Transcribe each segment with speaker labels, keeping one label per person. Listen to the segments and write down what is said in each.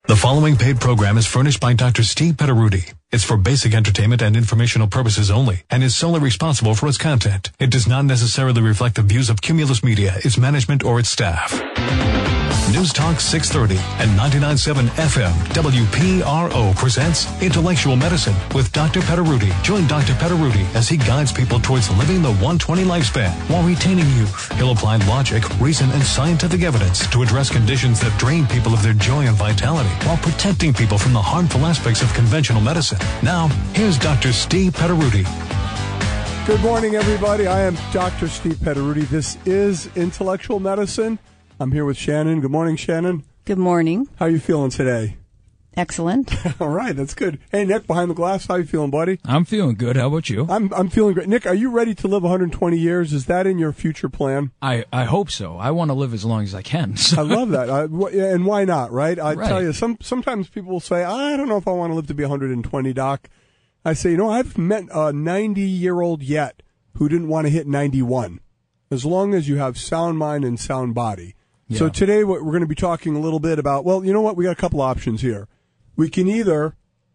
Speaker 1: The following paid program is furnished by Dr. Steve Petaruti. It's for basic entertainment and informational purposes only and is solely responsible for its content. It does not necessarily reflect the views of Cumulus Media, its management, or its staff. News Talk 630 and 99.7 FM WPRO presents Intellectual Medicine with Dr. Petaruti. Join Dr. Petaruti as he guides people towards living the 120 lifespan while retaining youth. He'll apply logic, reason, and scientific evidence to address conditions that drain people of their joy and vitality while protecting people from the harmful aspects of conventional medicine. Now, here's Dr. Steve Petaruti.
Speaker 2: Good morning, everybody. I am Dr. Steve Petaruti. This is Intellectual Medicine. I'm here with Shannon. Good morning, Shannon.
Speaker 3: Good morning.
Speaker 2: How are you feeling today?
Speaker 3: Excellent.
Speaker 2: All right, that's good. Hey, Nick, behind the glass, how are you feeling, buddy?
Speaker 4: I'm feeling good. How about you?
Speaker 2: I'm feeling great. Nick, are you ready to live 120 years? Is that in your future plan?
Speaker 4: I hope so. I want to live as long as I can. So.
Speaker 2: I love that. And why not, right? I
Speaker 4: Right.
Speaker 2: tell you, sometimes people will say, I don't know if I want to live to be 120, Doc. I say, I've met a 90-year-old yet who didn't want to hit 91, as long as you have sound mind and sound body.
Speaker 4: Yeah.
Speaker 2: So today we're going to be talking a little bit about, well, you know what? We got a couple options here. We can either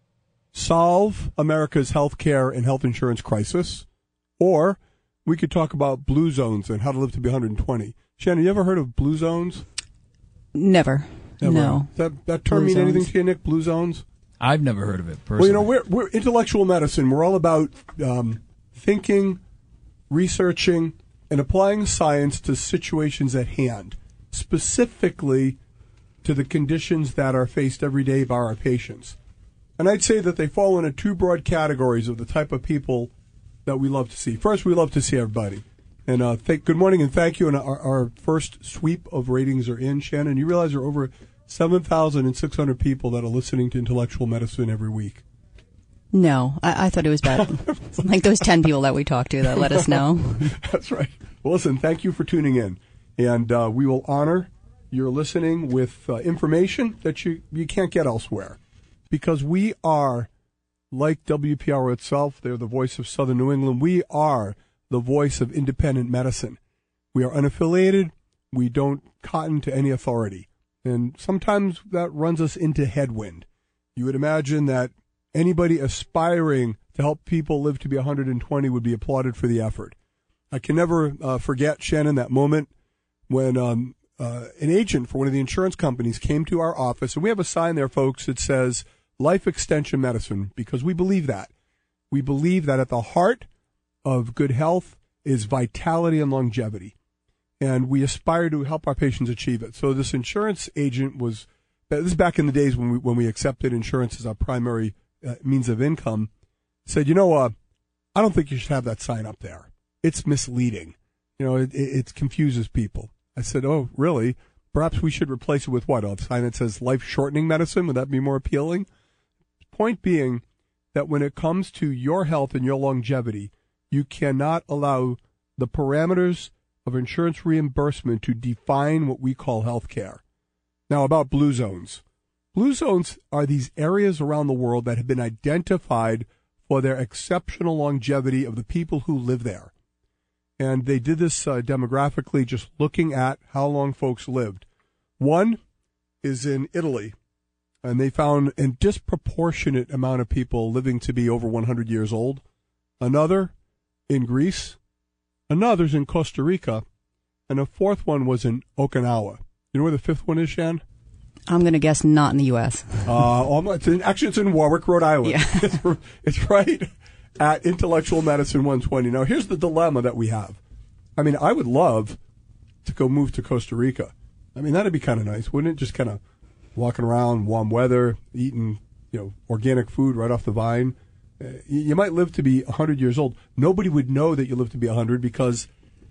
Speaker 2: solve America's health care and health insurance crisis, or we could talk about blue zones and how to live to be 120. Shannon, you ever heard of blue zones?
Speaker 3: Never. No.
Speaker 2: Does that term
Speaker 3: Blue
Speaker 2: mean anything
Speaker 3: zones.
Speaker 2: to you, Nick? Blue zones?
Speaker 4: I've never heard of it personally.
Speaker 2: Well, we're intellectual medicine. We're all about thinking, researching, and applying science to situations at hand, specifically to the conditions that are faced every day by our patients. And I'd say that they fall into two broad categories of the type of people that we love to see. First, we love to see everybody. And good morning and thank you. And our first sweep of ratings are in. Shannon, you realize there are over 7,600 people that are listening to Intellectual Medicine every week.
Speaker 3: No, I thought it was bad. Like those 10 people that we talked to that let us know.
Speaker 2: That's right. Well, listen, thank you for tuning in. And we will honor your listening with information that you can't get elsewhere. Because we are, like WPRO itself, they're the voice of Southern New England. We are the voice of independent medicine. We are unaffiliated. We don't cotton to any authority. And sometimes that runs us into headwind. You would imagine that anybody aspiring to help people live to be 120 would be applauded for the effort. I can never forget, Shannon, that moment when an agent for one of the insurance companies came to our office, and we have a sign there, folks, that says Life Extension Medicine, because we believe that. We believe that at the heart of good health is vitality and longevity, and we aspire to help our patients achieve it. So this insurance agent this is back in the days when we accepted insurance as our primary means of income, said, I don't think you should have that sign up there. It's misleading. It confuses people. I said, oh, really? Perhaps we should replace it with what? A sign that says life-shortening medicine? Would that be more appealing? Point being that when it comes to your health and your longevity, you cannot allow the parameters of insurance reimbursement to define what we call health care. Now, about blue zones. Blue zones are these areas around the world that have been identified for their exceptional longevity of the people who live there. And they did this demographically, just looking at how long folks lived. One is in Italy, and they found a disproportionate amount of people living to be over 100 years old. Another in Greece. Another's in Costa Rica. And a fourth one was in Okinawa. You know where the fifth one is, Shan?
Speaker 3: I'm going to guess not in the U.S.
Speaker 2: It's in Warwick, Rhode Island.
Speaker 3: Yeah.
Speaker 2: It's right at Intellectual Medicine 120. Now, here's the dilemma that we have. I mean, I would love to go move to Costa Rica. I mean, that'd be kind of nice, wouldn't it? Just kind of walking around, warm weather, eating, organic food right off the vine. You might live to be 100 years old. Nobody would know that you live to be 100 because,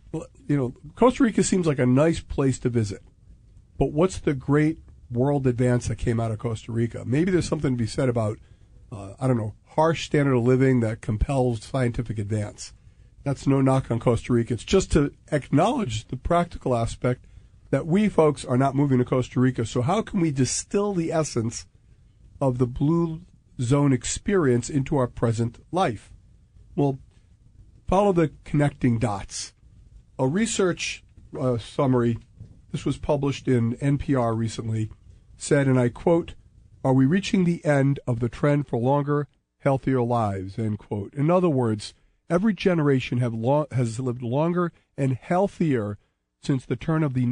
Speaker 2: Costa Rica seems like a nice place to visit. But what's the great world advance that came out of Costa Rica? Maybe there's something to be said about, harsh standard of living that compels scientific advance. That's no knock on Costa Rica. It's just to acknowledge the practical aspect that we folks are not moving to Costa Rica. So how can we distill the essence of the blue zone experience into our present life? Well, follow the connecting dots. A research summary, this was published in NPR recently, said, and I quote, Are we reaching the end of the trend for longer, healthier lives, end quote. In other words, every generation has lived longer and healthier since the turn of the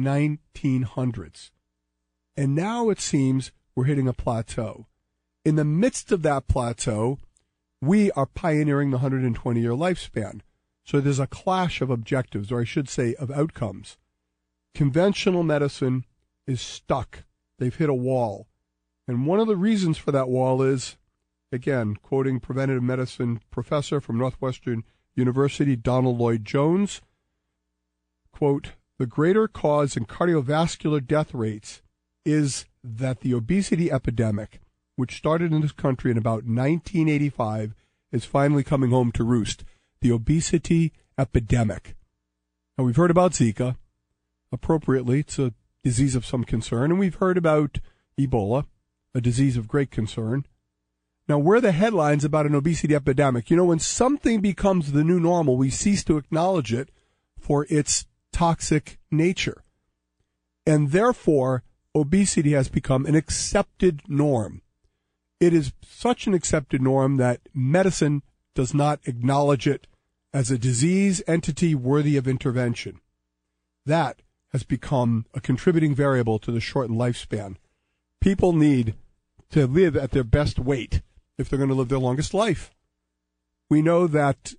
Speaker 2: 1900s. And now it seems we're hitting a plateau. In the midst of that plateau, we are pioneering the 120-year lifespan. So there's a clash of objectives, or I should say of outcomes. Conventional medicine is stuck. They've hit a wall. And one of the reasons for that wall is, again, quoting preventive medicine professor from Northwestern University, Donald Lloyd Jones, quote, the greater cause in cardiovascular death rates is that the obesity epidemic, which started in this country in about 1985, is finally coming home to roost. The obesity epidemic. Now, we've heard about Zika. Appropriately, it's a disease of some concern. And we've heard about Ebola, a disease of great concern. Now, where are the headlines about an obesity epidemic? You know, when something becomes the new normal, we cease to acknowledge it for its toxic nature. And therefore, obesity has become an accepted norm. It is such an accepted norm that medicine does not acknowledge it as a disease entity worthy of intervention. That has become a contributing variable to the shortened lifespan. People need to live at their best weight if they're going to live their longest life. We know that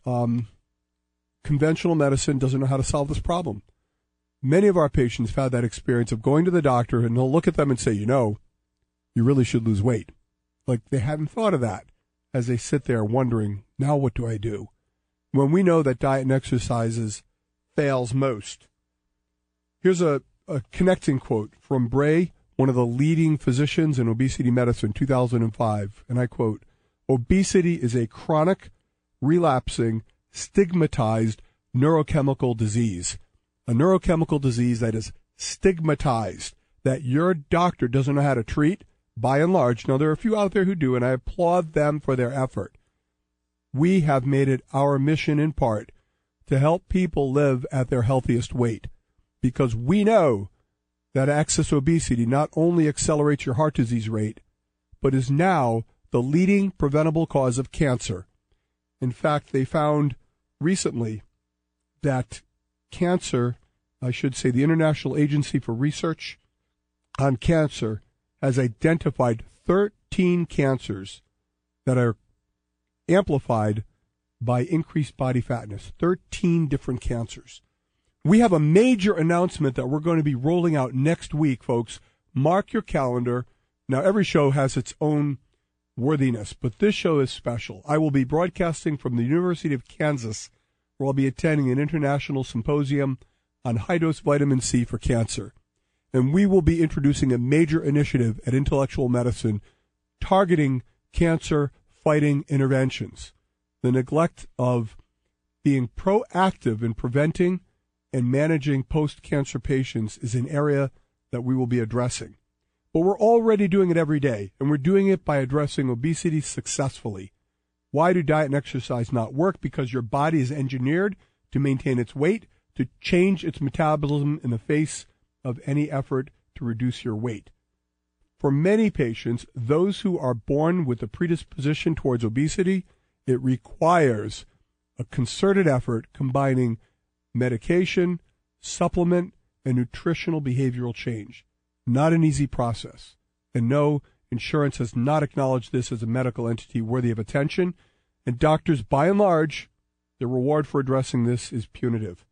Speaker 2: conventional medicine doesn't know how to solve this problem. Many of our patients have had that experience of going to the doctor and they'll look at them and say, you know, you really should lose weight. Like they hadn't thought of that as they sit there wondering, now what do I do? When we know that diet and exercises fails most. Here's a connecting quote from Bray, one of the leading physicians in obesity medicine, 2005, and I quote, obesity is a chronic, relapsing, stigmatized neurochemical disease. A neurochemical disease that is stigmatized, that your doctor doesn't know how to treat, by and large. Now, there are a few out there who do, and I applaud them for their effort. We have made it our mission in part to help people live at their healthiest weight, because we know that excess obesity not only accelerates your heart disease rate, but is now the leading preventable cause of cancer. In fact, they found recently that cancer, I should say the International Agency for Research on Cancer, has identified 13 cancers that are amplified by increased body fatness. 13 different cancers. We have a major announcement that we're going to be rolling out next week, folks. Mark your calendar. Now, every show has its own worthiness, but this show is special. I will be broadcasting from the University of Kansas, where I'll be attending an international symposium on high-dose vitamin C for cancer. And we will be introducing a major initiative at Intellectual Medicine targeting cancer-fighting interventions. The neglect of being proactive in preventing and managing post-cancer patients is an area that we will be addressing. But we're already doing it every day, and we're doing it by addressing obesity successfully. Why do diet and exercise not work? Because your body is engineered to maintain its weight, to change its metabolism in the face of any effort to reduce your weight. For many patients, those who are born with a predisposition towards obesity, it requires a concerted effort combining medication, supplement, and nutritional behavioral change. Not an easy process. And no, insurance has not acknowledged this as a medical entity worthy of attention. And doctors, by and large, the reward for addressing this is punitive.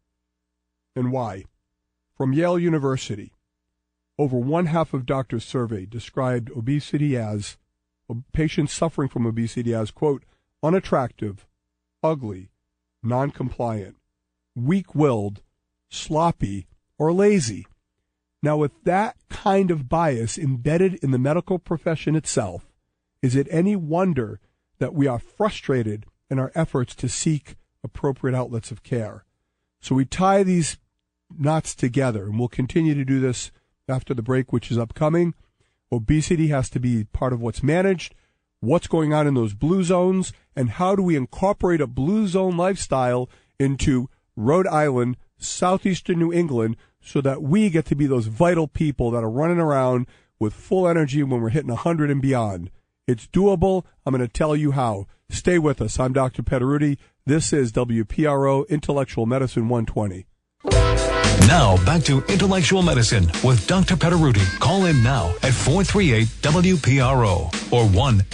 Speaker 2: And why? From Yale University, over one-half of doctors surveyed described obesity as, patients suffering from obesity as, quote, unattractive, ugly, non-compliant, weak-willed, sloppy, or lazy. Now, with that kind of bias embedded in the medical profession itself, is it any wonder that we are frustrated in our efforts to seek appropriate outlets of care? So we tie these knots together, and we'll continue to do this after the break, which is upcoming. Obesity has to be part of what's managed, what's going on in those blue zones, and how do we incorporate a blue zone lifestyle into Rhode Island, southeastern New England, so that we get to be those vital people that are running around with full energy when we're hitting 100 and beyond. It's doable. I'm going to tell you how. Stay with us. I'm Dr. Pederuti. This is WPRO Intellectual Medicine 120.
Speaker 1: Now, back to Intellectual Medicine with Dr. Pederuti. Call in now at 438-WPRO or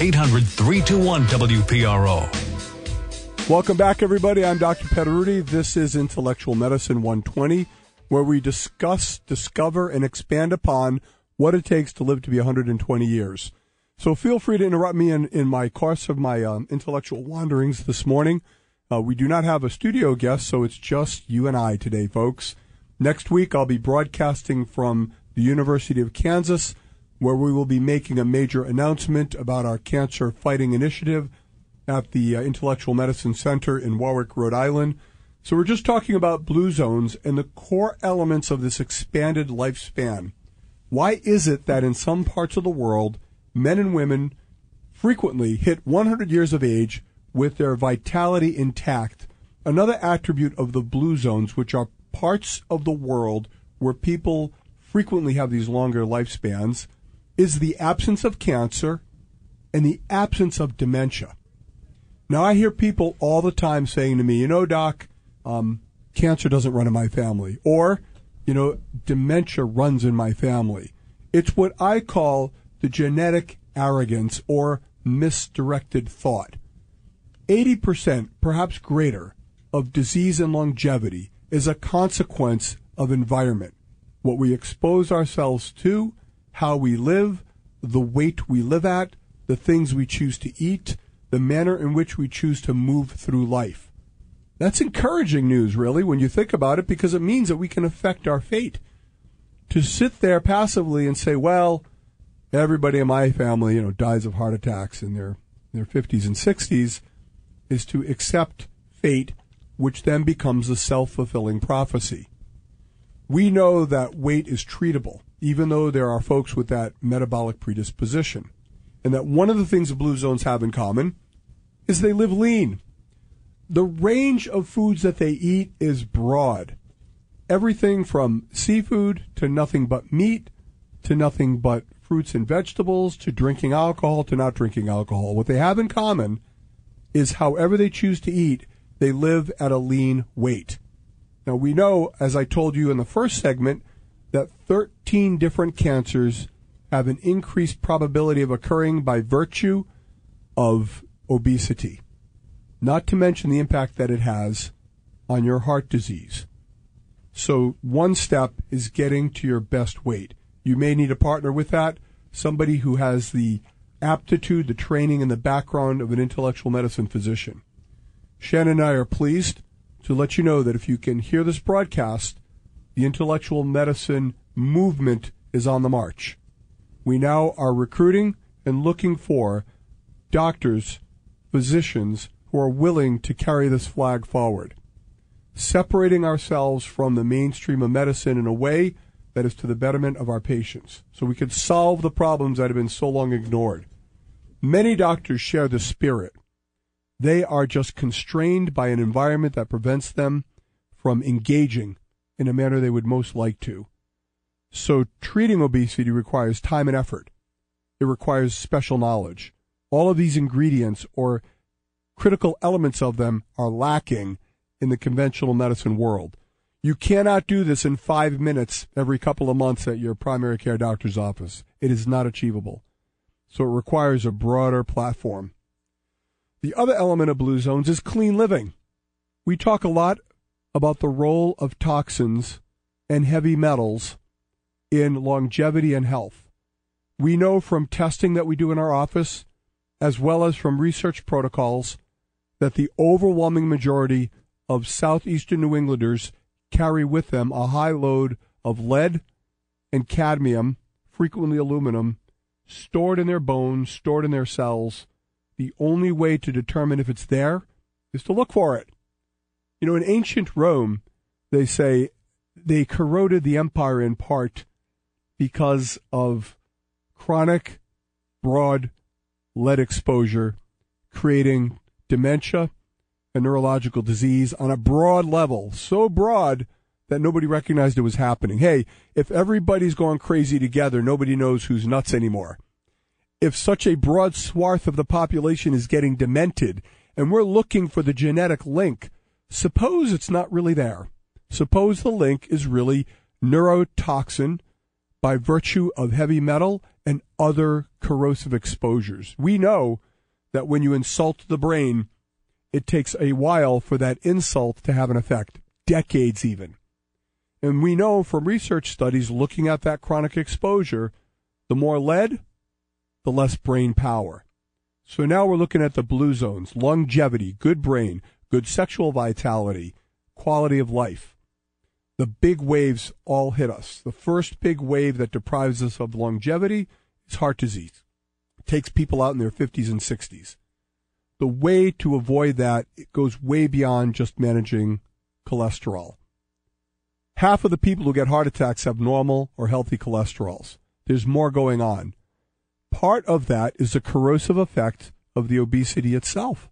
Speaker 1: 1-800-321-WPRO.
Speaker 2: Welcome back, everybody. I'm Dr. Pederuti. This is Intellectual Medicine 120, where we discuss, discover, and expand upon what it takes to live to be 120 years. So feel free to interrupt me in my course of my intellectual wanderings this morning. We do not have a studio guest, so it's just you and I today, folks. Next week, I'll be broadcasting from the University of Kansas, where we will be making a major announcement about our cancer fighting initiative at the Intellectual Medicine Center in Warwick, Rhode Island. So we're just talking about blue zones and the core elements of this expanded lifespan. Why is it that in some parts of the world, men and women frequently hit 100 years of age with their vitality intact? Another attribute of the blue zones, which are parts of the world where people frequently have these longer lifespans, is the absence of cancer and the absence of dementia. Now, I hear people all the time saying to me, Doc, cancer doesn't run in my family, or, dementia runs in my family. It's what I call the genetic arrogance or misdirected thought. 80%, perhaps greater, of disease and longevity is a consequence of environment. What we expose ourselves to, how we live, the weight we live at, the things we choose to eat, the manner in which we choose to move through life. That's encouraging news, really, when you think about it, because it means that we can affect our fate. To sit there passively and say, well, everybody in my family, dies of heart attacks in their 50s and 60s, is to accept fate, which then becomes a self-fulfilling prophecy. We know that weight is treatable, even though there are folks with that metabolic predisposition. And that one of the things the blue zones have in common is they live lean. The range of foods that they eat is broad. Everything from seafood to nothing but meat, to nothing but fruits and vegetables, to drinking alcohol, to not drinking alcohol. What they have in common is however they choose to eat, they live at a lean weight. Now, we know, as I told you in the first segment, that 13 different cancers have an increased probability of occurring by virtue of obesity, not to mention the impact that it has on your heart disease. So one step is getting to your best weight. You may need a partner with that, somebody who has the aptitude, the training, and the background of an intellectual medicine physician. Shannon and I are pleased to let you know that if you can hear this broadcast, the intellectual medicine movement is on the march. We now are recruiting and looking for doctors, physicians who are willing to carry this flag forward, separating ourselves from the mainstream of medicine in a way that is to the betterment of our patients, so we could solve the problems that have been so long ignored. Many doctors share the spirit. They are just constrained by an environment that prevents them from engaging in a manner they would most like to. So treating obesity requires time and effort. It requires special knowledge. All of these ingredients or critical elements of them are lacking in the conventional medicine world. You cannot do this in 5 minutes every couple of months at your primary care doctor's office. It is not achievable. So it requires a broader platform. The other element of blue zones is clean living. We talk a lot about the role of toxins and heavy metals in longevity and health. We know from testing that we do in our office, as well as from research protocols, that the overwhelming majority of southeastern New Englanders carry with them a high load of lead and cadmium, frequently aluminum, stored in their bones, stored in their cells. The only way to determine if it's there is to look for it. In ancient Rome, they say they corroded the empire in part because of chronic, broad lead exposure, creating dementia and neurological disease on a broad level, so broad that nobody recognized it was happening. Hey, if everybody's going crazy together, nobody knows who's nuts anymore. If such a broad swath of the population is getting demented and we're looking for the genetic link, suppose it's not really there. Suppose the link is really neurotoxin by virtue of heavy metal and other corrosive exposures. We know that when you insult the brain, it takes a while for that insult to have an effect, decades even. And we know from research studies looking at that chronic exposure, the more lead, the less brain power. So now we're looking at the blue zones: longevity, good brain, good sexual vitality, quality of life. The big waves all hit us. The first big wave that deprives us of longevity is heart disease. It takes people out in their 50s and 60s. The way to avoid that, it goes way beyond just managing cholesterol. Half of the people who get heart attacks have normal or healthy cholesterols. There's more going on. Part of that is the corrosive effect of the obesity itself.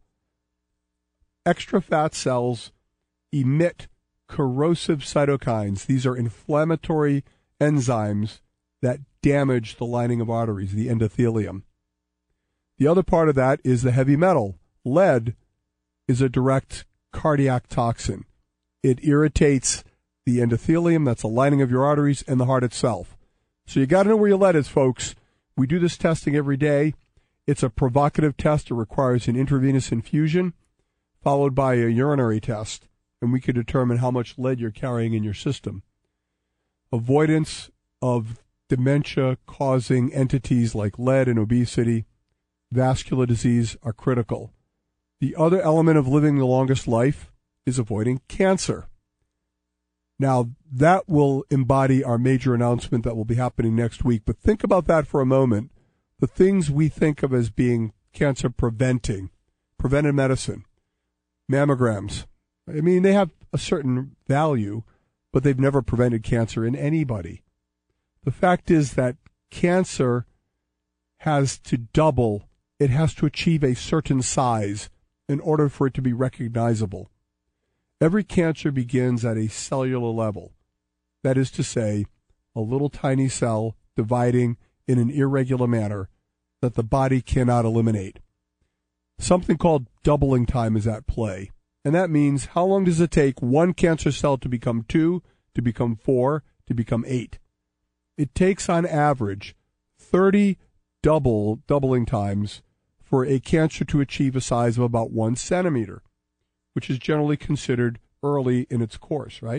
Speaker 2: Extra fat cells emit corrosive cytokines. These are inflammatory enzymes that damage the lining of arteries, the endothelium. The other part of that is the heavy metal. Lead is a direct cardiac toxin. It irritates the endothelium, that's the lining of your arteries, and the heart itself. So you got to know where your lead is, folks. We do this testing every day. It's a provocative test. It requires an intravenous infusion followed by a urinary test, and we can determine how much lead you're carrying in your system. Avoidance of dementia-causing entities like lead and obesity, vascular disease are critical. The other element of living the longest life is avoiding cancer. Now, that will embody our major announcement that will be happening next week, but think about that for a moment. The things we think of as being cancer preventive medicine, mammograms. I mean, they have a certain value, but they've never prevented cancer in anybody. The fact is that cancer has to double. It has to achieve a certain size in order for it to be recognizable. Every cancer begins at a cellular level. That is to say, a little tiny cell dividing in an irregular manner that the body cannot eliminate. Something called doubling time is at play. And that means how long does it take one cancer cell to become 2, to become 4, to become 8? It takes on average 30 doubling times for a cancer to achieve a size of about 1 centimeter, which is generally considered early in its course, right?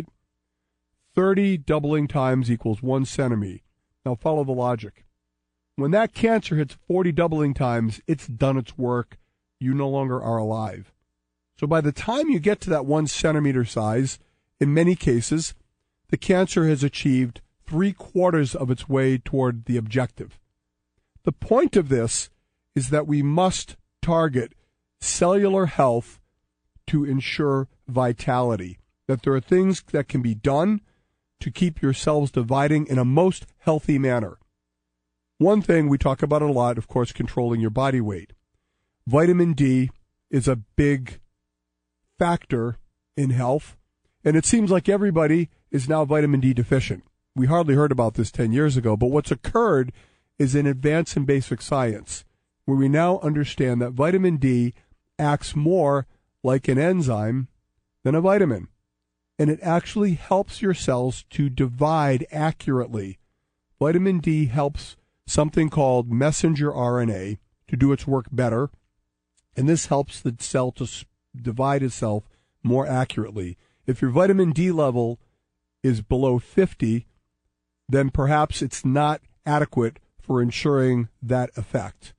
Speaker 2: 30 doubling times equals 1 centimeter. Now follow the logic. When that cancer hits 40 doubling times, it's done its work. You no longer are alive. So by the time you get to that 1 centimeter size, in many cases, the cancer has achieved 3/4 of its way toward the objective. The point of this is that we must target cellular health to ensure vitality, that there are things that can be done to keep your cells dividing in a most healthy manner. One thing, we talk about it a lot, of course, controlling your body weight. Vitamin D is a big factor in health, and it seems like everybody is now vitamin D deficient. We hardly heard about this 10 years ago, but what's occurred is an advance in basic science, where we now understand that vitamin D acts more like an enzyme than a vitamin, and it actually helps your cells to divide accurately. Vitamin D helps something called messenger RNA to do its work better, and this helps the cell to divide itself more accurately. If your vitamin D level is below 50, then perhaps it's not adequate for ensuring that effect.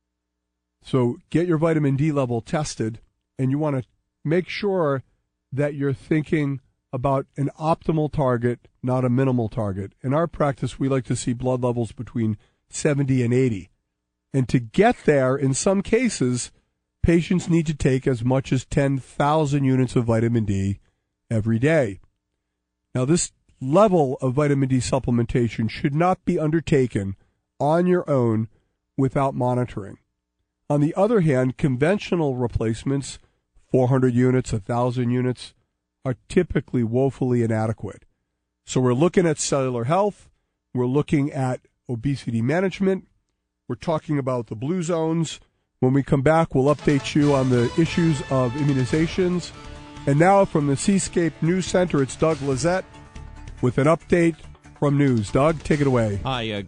Speaker 2: So get your vitamin D level tested, and you want to make sure that you're thinking about an optimal target, not a minimal target. In our practice, we like to see blood levels between 70 and 80. And to get there, in some cases, patients need to take as much as 10,000 units of vitamin D every day. Now, this level of vitamin D supplementation should not be undertaken on your own without monitoring. On the other hand, conventional replacements, 400 units, 1,000 units, are typically woefully inadequate. So we're looking at cellular health. We're looking at obesity management. We're talking about the blue zones. When we come back, we'll update you on the issues of immunizations. And now from the Seascape News Center, it's Doug Lizette with an update from news. Doug, take it away.
Speaker 5: Hi,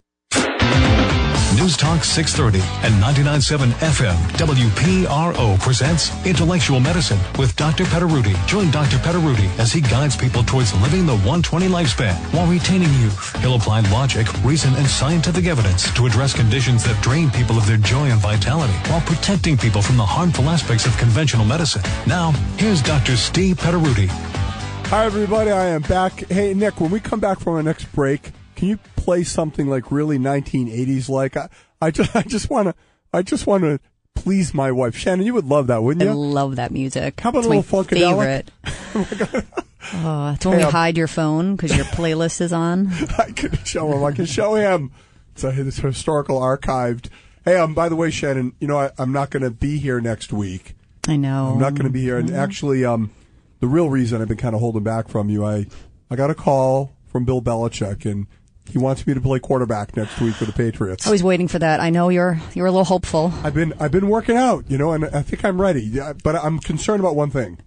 Speaker 1: News Talk 630 and 99.7 FM WPRO presents Intellectual Medicine with Dr. Petaruti. Join Dr. Petaruti as he guides people towards living the 120 lifespan while retaining youth. He'll apply logic, reason, and scientific evidence to address conditions that drain people of their joy and vitality while protecting people from the harmful aspects of conventional medicine. Now, here's Dr. Steve Petaruti.
Speaker 2: Hi, everybody. I am back. Hey, Nick, when we come back from our next break, can you play something like really 1980s like? I just want to please my wife. Shannon, you would love that, wouldn't you?
Speaker 3: I love that music.
Speaker 2: How about
Speaker 3: it's
Speaker 2: a little
Speaker 3: Funkadelic?
Speaker 2: Favorite.
Speaker 3: It's when we hide your phone because your playlist is on.
Speaker 2: I can show him. It's historical archived. Hey, by the way, Shannon, you know I'm not going to be here next week.
Speaker 3: I know.
Speaker 2: I'm not going to be here, and actually, the real reason I've been kind of holding back from you, I got a call from Bill Belichick, and he wants me to play quarterback next week for the Patriots.
Speaker 3: I was waiting for that. I know you're a little hopeful.
Speaker 2: I've been working out, and I think I'm ready. Yeah, but I'm concerned about one thing.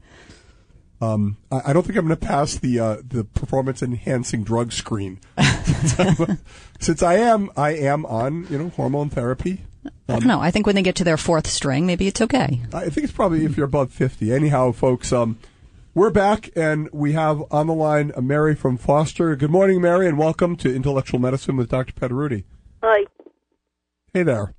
Speaker 2: I don't think I'm going to pass the performance enhancing drug screen. Since I am on hormone therapy.
Speaker 3: I don't know. I think when they get to their fourth string, maybe it's okay.
Speaker 2: I think it's probably if you're above 50. Anyhow, folks, we're back, and we have on the line Mary from Foster. Good morning, Mary, and welcome to Intellectual Medicine with Dr. Petaruti.
Speaker 6: Hi.
Speaker 2: Hey there.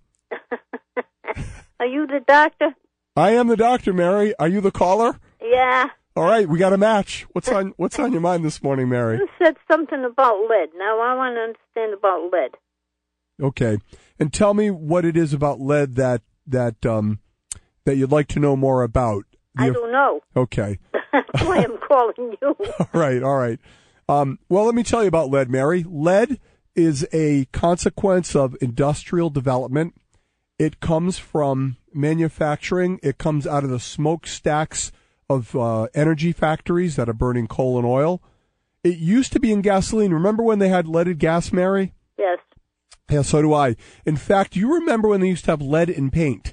Speaker 6: Are you the doctor?
Speaker 2: I am the doctor, Mary. Are you the caller?
Speaker 6: Yeah.
Speaker 2: All right, we got a match. What's on your mind this morning, Mary?
Speaker 6: You said something about lead. Now I want to understand about lead.
Speaker 2: Okay, and tell me what it is about lead that you'd like to know more about.
Speaker 6: I don't know.
Speaker 2: Okay.
Speaker 6: That's why I'm calling you.
Speaker 2: All right. Well, let me tell you about lead, Mary. Lead is a consequence of industrial development. It comes from manufacturing. It comes out of the smokestacks of energy factories that are burning coal and oil. It used to be in gasoline. Remember when they had leaded gas, Mary?
Speaker 6: Yes.
Speaker 2: Yeah, so do I. In fact, you remember when they used to have lead in paint?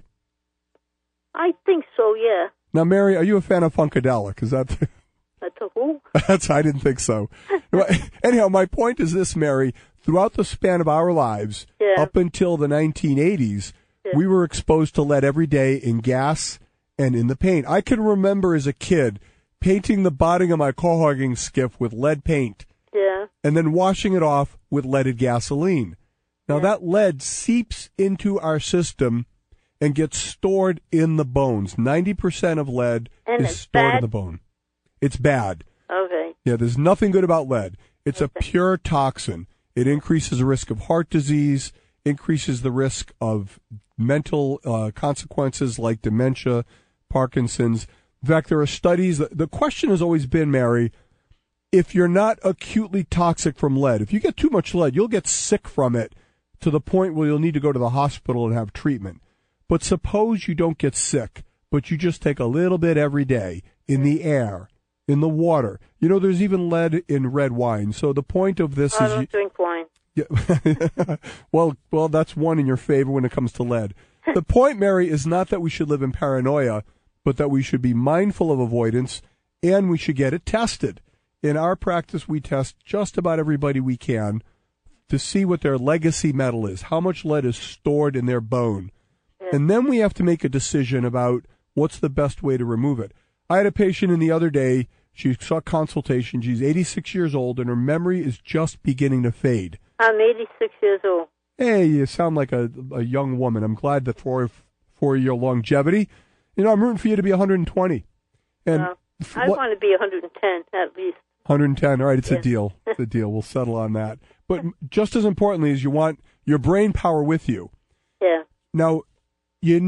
Speaker 6: I think so, yeah.
Speaker 2: Now, Mary, are you a fan of Funkadelic? Is that...
Speaker 6: That's a who?
Speaker 2: I didn't think so. Anyhow, my point is this, Mary. Throughout the span of our lives, up until the 1980s, we were exposed to lead every day in gas and in the paint. I can remember as a kid painting the bottom of my coal-hogging skiff with lead paint and then washing it off with leaded gasoline. Now, that lead seeps into our system and gets stored in the bones. 90% of lead is stored in the bone. It's bad.
Speaker 6: Okay.
Speaker 2: Yeah, there's nothing good about lead. It's a pure toxin. It increases the risk of heart disease, increases the risk of mental consequences like dementia, Parkinson's. In fact, there are studies. The question has always been, Mary, if you're not acutely toxic from lead, if you get too much lead, you'll get sick from it to the point where you'll need to go to the hospital and have treatment. But suppose you don't get sick, but you just take a little bit every day in the air, in the water. You know, there's even lead in red wine. So the point of this is...
Speaker 6: I don't drink wine.
Speaker 2: Yeah. well, that's one in your favor when it comes to lead. The point, Mary, is not that we should live in paranoia, but that we should be mindful of avoidance, and we should get it tested. In our practice, we test just about everybody we can to see what their legacy metal is, how much lead is stored in their bone. And then we have to make a decision about what's the best way to remove it. I had a patient in the other day. She saw consultation. She's 86 years old, and her memory is just beginning to fade.
Speaker 6: I'm 86 years old.
Speaker 2: Hey, you sound like a young woman. I'm glad that for your longevity. You know, I'm rooting for you to be 120. And
Speaker 6: I want to be 110 at least. 110.
Speaker 2: All right, it's a deal. It's a deal. We'll settle on that. But just as importantly is you want your brain power with you.
Speaker 6: Yeah.
Speaker 2: Now, we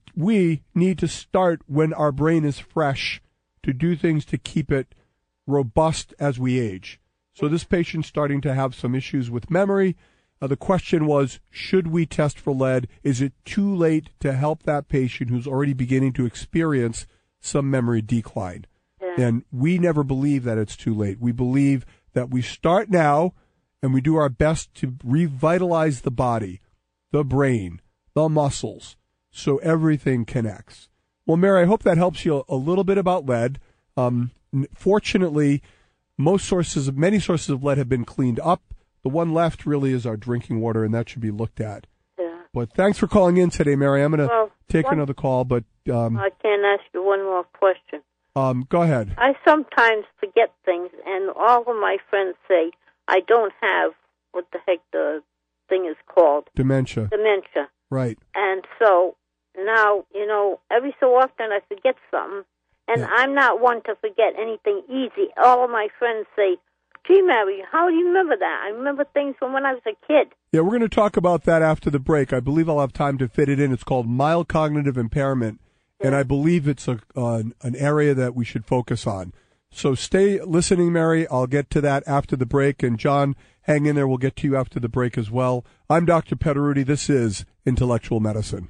Speaker 2: need to start when our brain is fresh to do things to keep it robust as we age. So this patient's starting to have some issues with memory. The question was, should we test for lead? Is it too late to help that patient who's already beginning to experience some memory decline? Yeah. And we never believe that it's too late. We believe that we start now and we do our best to revitalize the body, the brain, the muscles, so everything connects. Well, Mary, I hope that helps you a little bit about lead. Fortunately, many sources of lead have been cleaned up. The one left really is our drinking water, and that should be looked at.
Speaker 6: Yeah.
Speaker 2: But thanks for calling in today, Mary. I'm going to take another call, but
Speaker 6: I can ask you one more question.
Speaker 2: Go ahead.
Speaker 6: I sometimes forget things, and all of my friends say I don't have what the heck the thing is called.
Speaker 2: Dementia. Right.
Speaker 6: And so now, every so often I forget something, and I'm not one to forget anything easy. All of my friends say, gee, Mary, how do you remember that? I remember things from when I was a kid.
Speaker 2: Yeah, we're going to talk about that after the break. I believe I'll have time to fit it in. It's called mild cognitive impairment, and I believe it's an area that we should focus on. So stay listening, Mary. I'll get to that after the break. And John, hang in there. We'll get to you after the break as well. I'm Dr. Pederuti. This is Intellectual Medicine.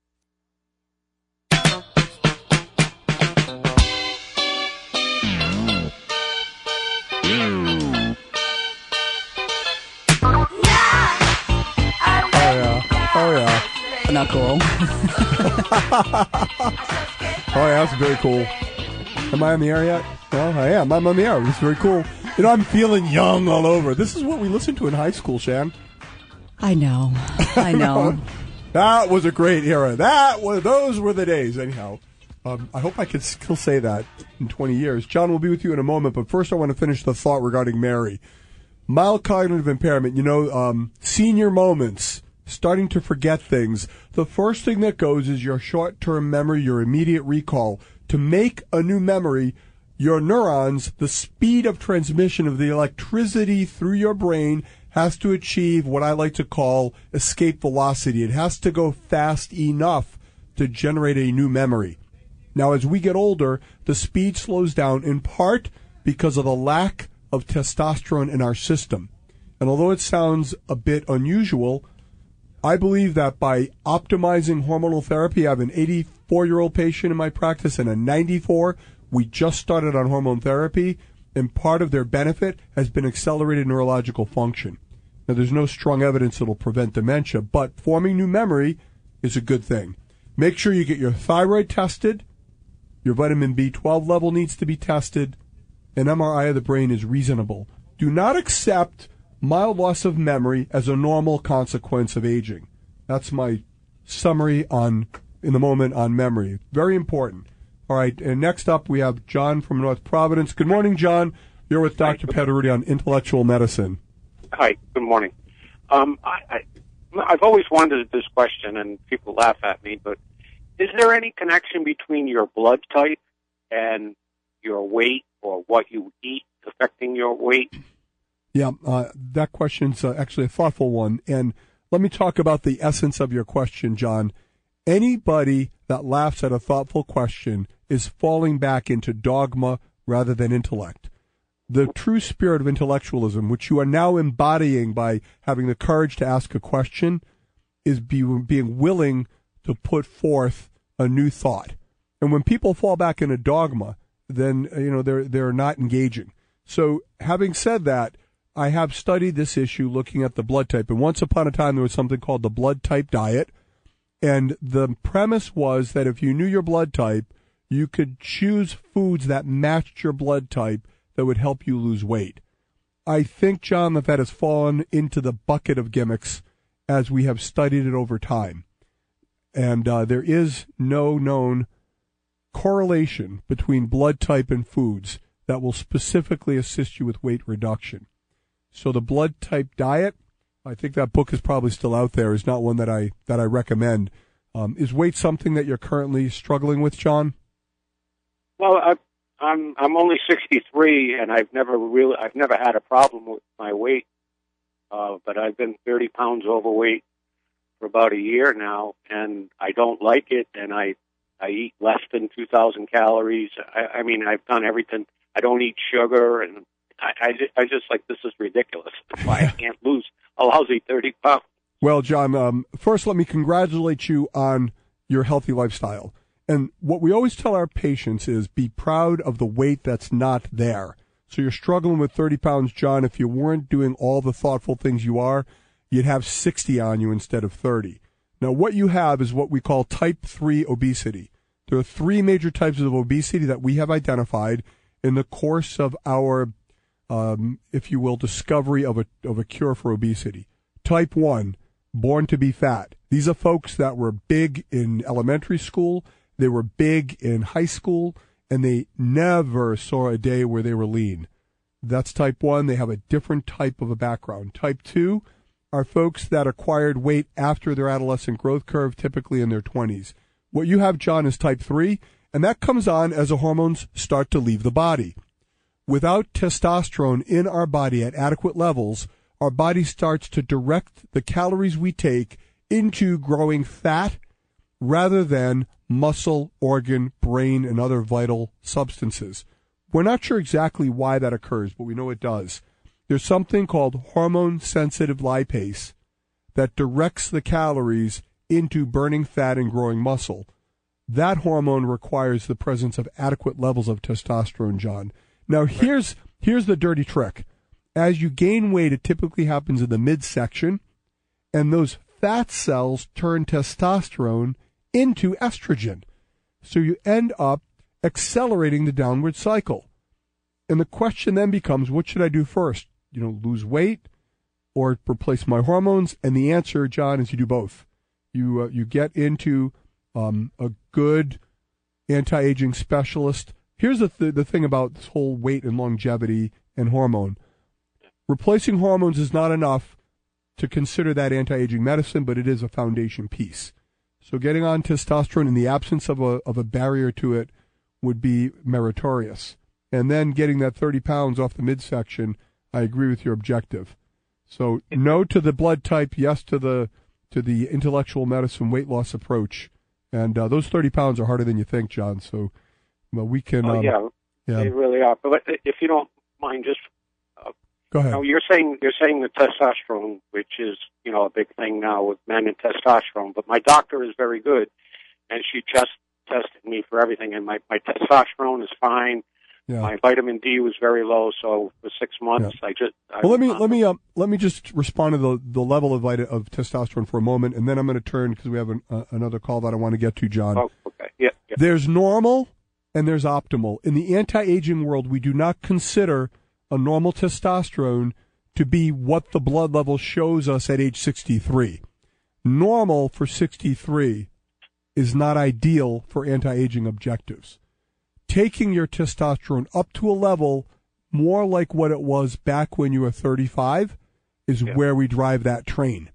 Speaker 2: Oh, yeah.
Speaker 3: Not cool.
Speaker 2: Oh, yeah, that's very cool. Am I on the air yet? Well, I am. I'm on the air. It's very cool. I'm feeling young all over. This is what we listened to in high school, Shan.
Speaker 3: I know.
Speaker 2: That was a great era. Those were the days, anyhow. I hope I can still say that in 20 years. John will be with you in a moment, but first I want to finish the thought regarding Mary. Mild cognitive impairment, senior moments, starting to forget things. The first thing that goes is your short-term memory, your immediate recall. To make a new memory, your neurons, the speed of transmission of the electricity through your brain has to achieve what I like to call escape velocity. It has to go fast enough to generate a new memory. Now, as we get older, the speed slows down in part because of the lack of testosterone in our system. And although it sounds a bit unusual, I believe that by optimizing hormonal therapy, I have an 84-year-old patient in my practice and a 94. We just started on hormone therapy, and part of their benefit has been accelerated neurological function. Now, there's no strong evidence it'll prevent dementia, but forming new memory is a good thing. Make sure you get your thyroid tested. Your vitamin B12 level needs to be tested. An MRI of the brain is reasonable. Do not accept mild loss of memory as a normal consequence of aging. That's my summary in the moment on memory. Very important. All right, and next up we have John from North Providence. Good morning, John. You're with Dr. Pederuti on Intellectual Medicine.
Speaker 5: Hi, good morning. I've always wondered this question, and people laugh at me, but is there any connection between your blood type and your weight or what you eat affecting your weight?
Speaker 2: Yeah, that question's actually a thoughtful one. And let me talk about the essence of your question, John. Anybody that laughs at a thoughtful question is falling back into dogma rather than intellect. The true spirit of intellectualism, which you are now embodying by having the courage to ask a question, is being willing to put forth a new thought. And when people fall back into dogma, then they're not engaging. So having said that, I have studied this issue looking at the blood type. And once upon a time, there was something called the blood type diet. And the premise was that if you knew your blood type, you could choose foods that matched your blood type that would help you lose weight. I think, John, that has fallen into the bucket of gimmicks as we have studied it over time. And there is no known correlation between blood type and foods that will specifically assist you with weight reduction. So the blood type diet, I think that book is probably still out there, is not one that I recommend. Is weight something that you're currently struggling with, John?
Speaker 5: Well, I'm only 63, and I've never had a problem with my weight. But I've been 30 pounds overweight for about a year now, and I don't like it. And I eat less than 2,000 calories. I mean, I've done everything. I don't eat sugar, and I just like, this is ridiculous. That's why I can't lose a lousy 30 pounds.
Speaker 2: Well, John, first let me congratulate you on your healthy lifestyle. And what we always tell our patients is be proud of the weight that's not there. So you're struggling with 30 pounds, John. If you weren't doing all the thoughtful things you are, you'd have 60 on you instead of 30. Now, what you have is what we call type 3 obesity. There are 3 major types of obesity that we have identified in the course of our, if you will, discovery of a cure for obesity. Type 1, born to be fat. These are folks that were big in elementary school, they were big in high school, and they never saw a day where they were lean. That's type 1. They have a different type of a background. Type 2 are folks that acquired weight after their adolescent growth curve, typically in their 20s. What you have, John, is type 3, and that comes on as the hormones start to leave the body. Without testosterone in our body at adequate levels, our body starts to direct the calories we take into growing fat rather than muscle, organ, brain, and other vital substances. We're not sure exactly why that occurs, but we know it does. There's something called hormone-sensitive lipase that directs the calories into burning fat and growing muscle. That hormone requires the presence of adequate levels of testosterone, John. Now, here's the dirty trick. As you gain weight, it typically happens in the midsection, and those fat cells turn testosterone into estrogen. So you end up accelerating the downward cycle. And the question then becomes, what should I do first? Lose weight or replace my hormones? And the answer, John, is you do both. You get into a good anti-aging specialist. Here's the thing about this whole weight and longevity and hormone. Replacing hormones is not enough to consider that anti-aging medicine, but it is a foundation piece. So getting on testosterone in the absence of a barrier to it would be meritorious. And then getting that 30 pounds off the midsection, I agree with your objective. So no to the blood type, yes to the intellectual medicine weight loss approach. And those 30 pounds are harder than you think, John. So we can...
Speaker 5: yeah, they really are. But if you don't mind, just...
Speaker 2: Go ahead.
Speaker 5: You're saying the testosterone, which is, a big thing now with men and testosterone, but my doctor is very good, and she just tested me for everything, and my testosterone is fine. Yeah. My vitamin D was very low, so for 6 months, yeah.
Speaker 2: Let me just respond to the level of testosterone for a moment, and then I'm going to turn, because we have another call that I want to get to, John.
Speaker 5: Oh, okay. Yeah.
Speaker 2: There's normal and there's optimal. In the anti-aging world, we do not consider a normal testosterone to be what the blood level shows us at age 63. Normal for 63 is not ideal for anti-aging objectives. Taking your testosterone up to a level more like what it was back when you were 35 is where we drive that train.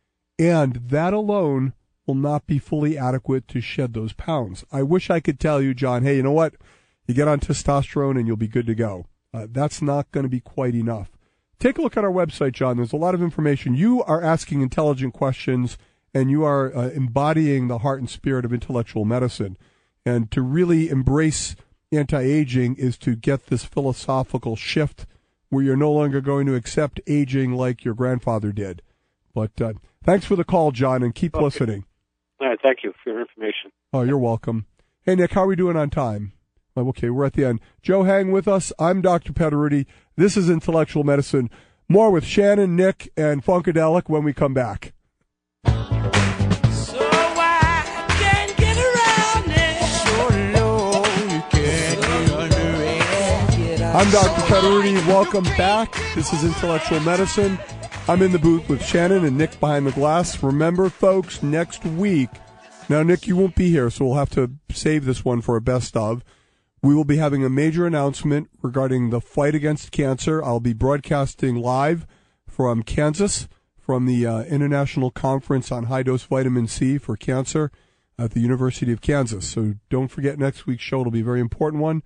Speaker 2: And that alone will not be fully adequate to shed those pounds. I wish I could tell you, John, hey, you know what? You get on testosterone and you'll be good to go. That's not going to be quite enough. Take a look at our website, John. There's a lot of information. You are asking intelligent questions, and you are embodying the heart and spirit of intellectual medicine. And to really embrace anti-aging is to get this philosophical shift where you're no longer going to accept aging like your grandfather did. But thanks for the call, John, and keep listening.
Speaker 5: All right, thank you for your information.
Speaker 2: Oh, you're welcome. Hey, Nick, how are we doing on time? Okay, we're at the end. Joe, hang with us. I'm Dr. Pederuti. This is Intellectual Medicine. More with Shannon, Nick, and Funkadelic when we come back.
Speaker 7: So I can't get around it. So low, you can't get under it.
Speaker 2: I'm Dr. Pederuti. Welcome back. This is Intellectual Medicine. I'm in the booth with Shannon and Nick behind the glass. Remember, folks, next week. Now, Nick, you won't be here, so we'll have to save this one for a best of. We will be having a major announcement regarding the fight against cancer. I'll be broadcasting live from Kansas, from the International Conference on High-Dose Vitamin C for Cancer at the University of Kansas. So don't forget next week's show. It'll be a very important one.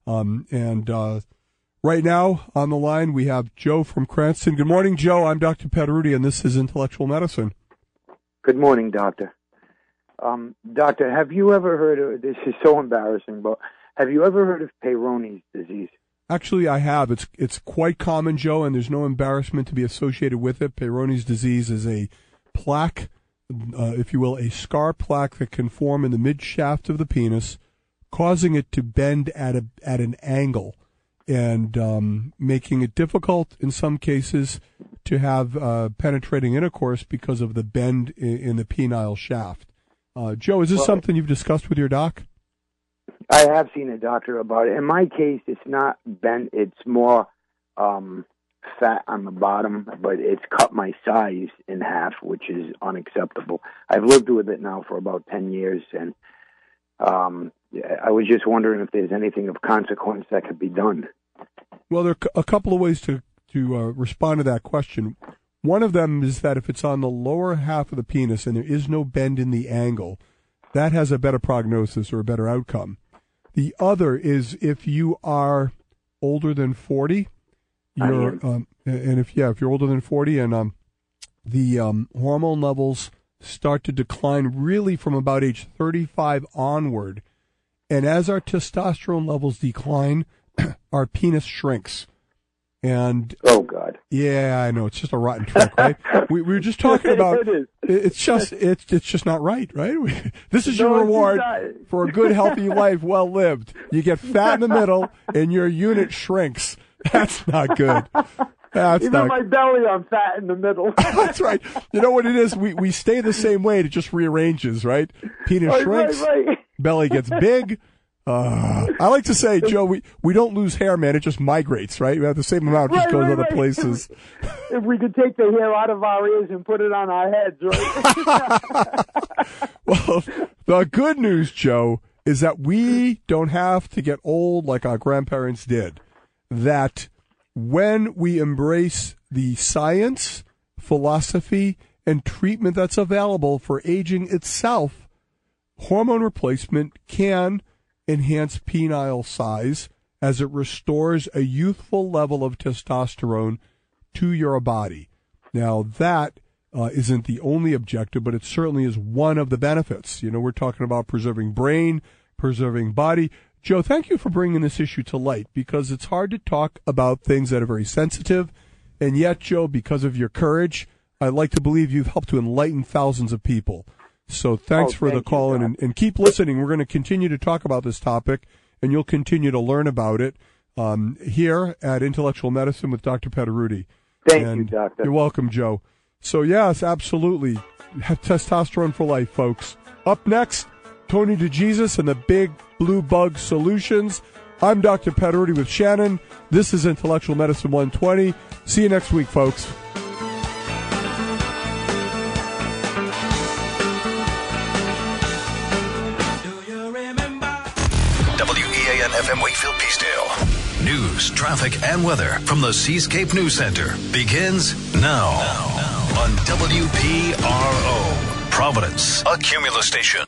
Speaker 2: Right now on the line, we have Joe from Cranston. Good morning, Joe. I'm Dr. Pederuti, and this is Intellectual Medicine.
Speaker 8: Good morning, Doctor. Doctor, have you ever heard of, this is so embarrassing, but have you ever heard of Peyronie's disease?
Speaker 2: Actually, I have. It's quite common, Joe, and there's no embarrassment to be associated with it. Peyronie's disease is a plaque, if you will, a scar plaque that can form in the mid-shaft of the penis, causing it to bend at an angle. and making it difficult in some cases to have penetrating intercourse because of the bend in the penile shaft. Joe, is this something you've discussed with your doc?
Speaker 8: I have seen a doctor about it. In my case, it's not bent. It's more fat on the bottom, but it's cut my size in half, which is unacceptable. I've lived with it now for about 10 years, and I was just wondering if there's anything of consequence that could be done.
Speaker 2: Well, there are a couple of ways to respond to that question. One of them is that if it's on the lower half of the penis and there is no bend in the angle, that has a better prognosis or a better outcome. The other is if you are older than 40, and if you're older than 40 and the hormone levels start to decline really from about age 35 onward, and as our testosterone levels decline, our penis shrinks. And
Speaker 8: oh God,
Speaker 2: yeah, I know, it's just a rotten trick, right? we were just talking about it's just not right? This is your reward for a good, healthy life, well lived. You get fat in the middle, and your unit shrinks. That's not good. Even
Speaker 8: my belly, I'm fat in the middle.
Speaker 2: That's right. You know what it is? We stay the same weight. It just rearranges, right? Penis shrinks,
Speaker 8: right.
Speaker 2: Belly gets big. I like to say, Joe, we don't lose hair, man. It just migrates, right? We have the same amount, just goes other places.
Speaker 8: If we could take the hair out of our ears and put it on our heads, right?
Speaker 2: Well, the good news, Joe, is that we don't have to get old like our grandparents did. That when we embrace the science, philosophy, and treatment that's available for aging itself, hormone replacement can enhance penile size as it restores a youthful level of testosterone to your body. Now, that isn't the only objective, but it certainly is one of the benefits. You know, we're talking about preserving brain, preserving body. Joe, thank you for bringing this issue to light, because it's hard to talk about things that are very sensitive. And yet, Joe, because of your courage, I'd like to believe you've helped to enlighten thousands of people. So thanks for the call, and keep listening. We're going to continue to talk about this topic, and you'll continue to learn about it here at Intellectual Medicine with Dr. Pederuti.
Speaker 8: Thank you, Doctor.
Speaker 2: You're welcome, Joe. So, yes, absolutely. Have testosterone for life, folks. Up next, Tony DeJesus and the Big Blue Bug Solutions. I'm Dr. Pederuti with Shannon. This is Intellectual Medicine 120. See you next week, folks.
Speaker 9: WEAN-FM Wakefield Peacedale. News, traffic, and weather from the Seascape News Center begins now on WPRO, Providence, a Cumulus station.